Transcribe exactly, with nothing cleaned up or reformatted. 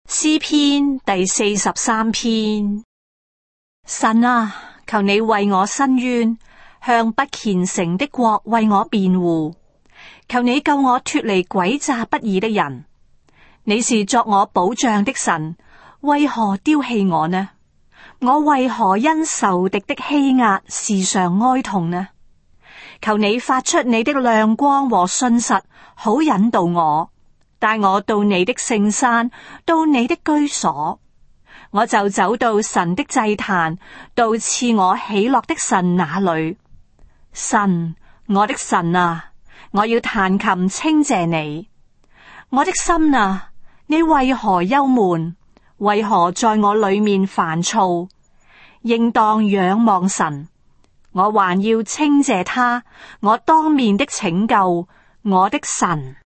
詩篇第四十三篇。神啊，求你為我伸冤，向不虔誠的國為我辯護。求你救我脫離詭詐不義的人。你是作我保障的神，為何丟棄我呢？我為何因仇敵的欺壓時常哀痛呢？求你發出你的亮光和信實，好引導我，帶我到你的聖山，到你的居所。我就走到神的祭壇，到賜我喜樂的神那裏。神，我的神啊，我要彈琴稱謝你。我的心啊，你為何憂悶？為何在我裏面煩躁？應當仰望神，我還要稱謝他，我當面的拯救，我的神。